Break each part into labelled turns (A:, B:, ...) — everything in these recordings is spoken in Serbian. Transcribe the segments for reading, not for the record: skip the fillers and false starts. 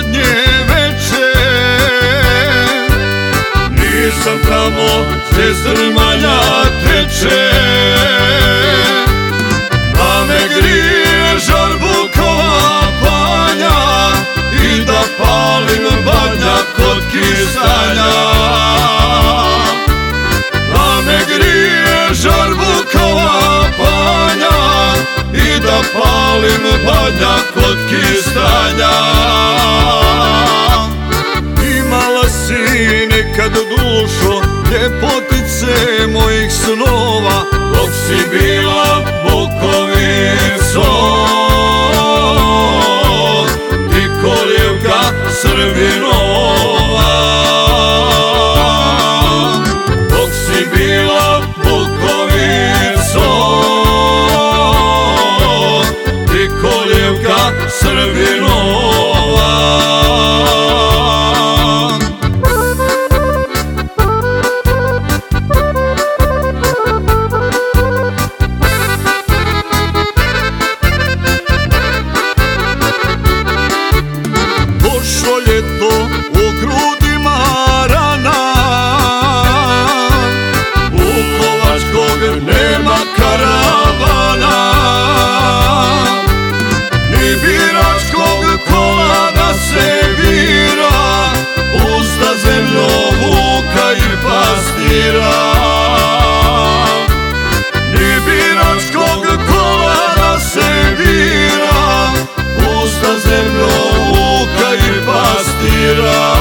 A: zadnje veče. Nisam tamo gde Zrmanja teče, da me grije Žarbukova banja i da palim badnjak kod Kistanja. Da me grije Žarbukova banja i da palim badnjak kod Kistanja. Imala si nekad dušo ljepotice mojih snova, dok si bila Bukovico i kolijevka Srbinova. Dok si bila Bukovico i kolijevka Srbinova. Došlo ljeto, u grudima rana, Vukovačkog nema karavana, ni biračkog kola da se bira, pusta zemljo vuka i pastira. Ni biračkog kola da se bira, pusta zemljo vuka i pastira.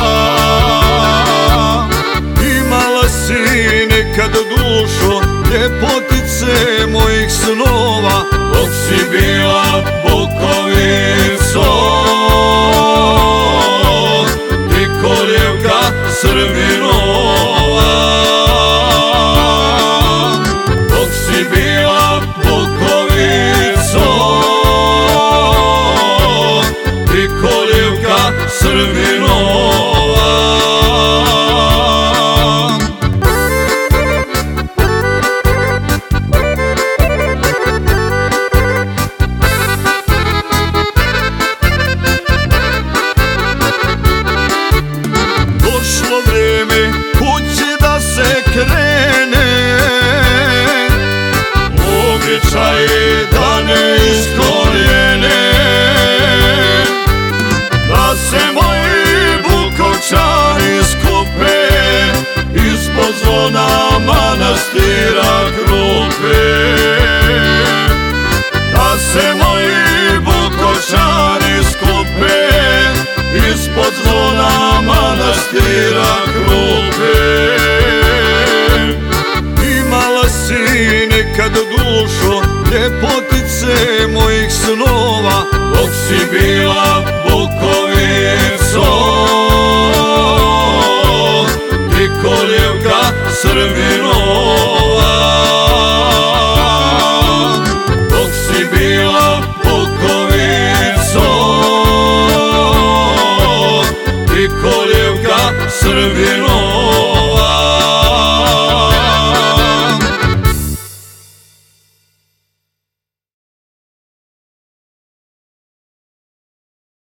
A: Imala si nekad dušo ljepotice mojih snova, dok si bila Bukovico i kolijevka Srbinova. Dok si bila Bukovico i kolijevka Srbinova. Došlo vreme kući da se krene, običaji da ne iskorijene, da se moji Bukovčani skupe ispod zvona manastira Krupe. Da se moji Bukovčani skupe ispod zvona manastira Krupe. Imala si nekad dušo ljepotice mojih snova, dok si bila